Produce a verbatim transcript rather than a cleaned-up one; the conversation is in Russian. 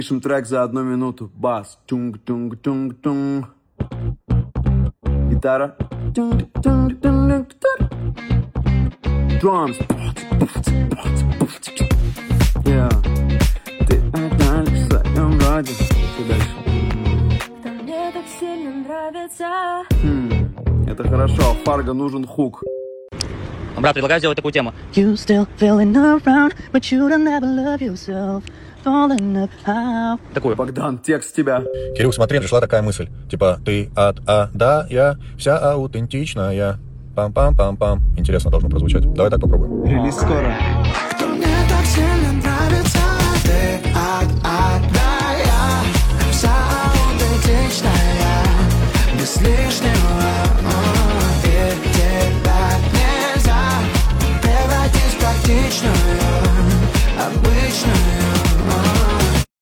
Пишем трек за одну минуту. Бас. Тунг-тунг-тунг-тунг. Гитара. Drums. Yeah. Ты одна лишь в своем роде. Что дальше? Мне так сильно нравится. Хм, это хорошо. Фарго нужен хук. Брат, предлагаю сделать такую тему. You still feeling around, but you don't ever love yourself. Falling up how. Такую. Богдан, текст тебя. Кирилл, смотри, пришла такая мысль. Типа, ты от А да я, вся аутентичная. Пам-пам-пам-пам. Интересно должно прозвучать. Давай так попробуем. Релиз скоро.